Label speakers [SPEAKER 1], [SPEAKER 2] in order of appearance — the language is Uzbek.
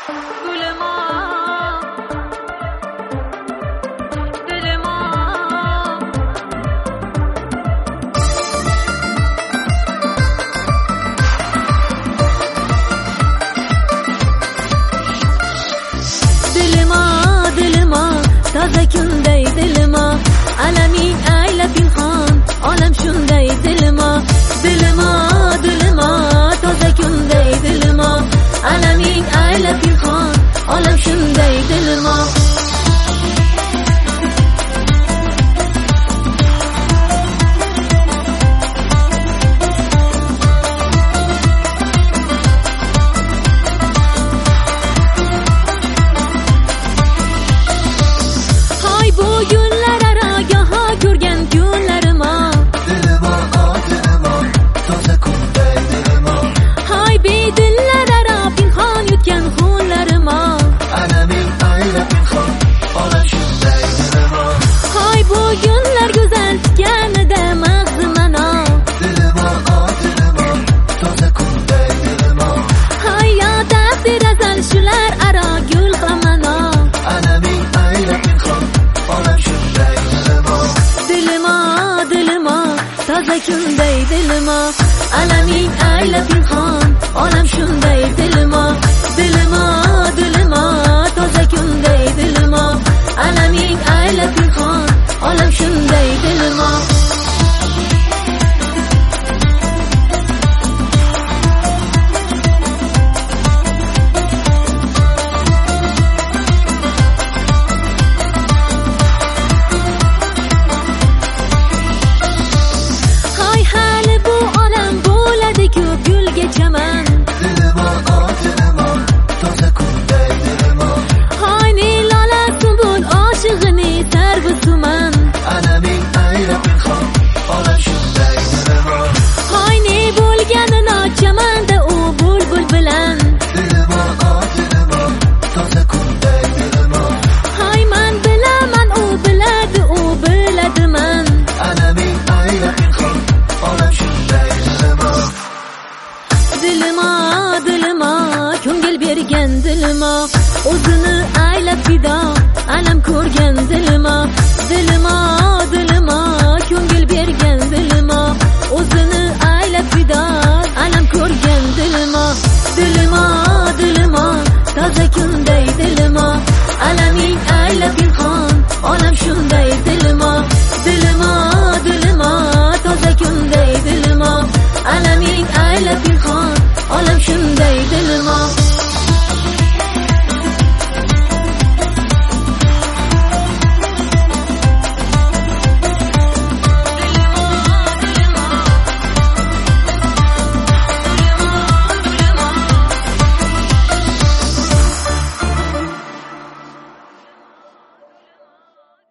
[SPEAKER 1] Toza kunday dilima, alaming aylab pinhon, olam shunday dilima. Dilima, dilima, toza kunday dilima, alaming aylab pinhon, olam shunday dilima. Toza kunday dilima, alaming aylab pinhon, olam shunday dilima. Dilima, dilima, toza kunday dilima, alaming aylab pinhon, olam shunday dilima. Dilima, dilima, ko'ngil bergan dilima, o'zini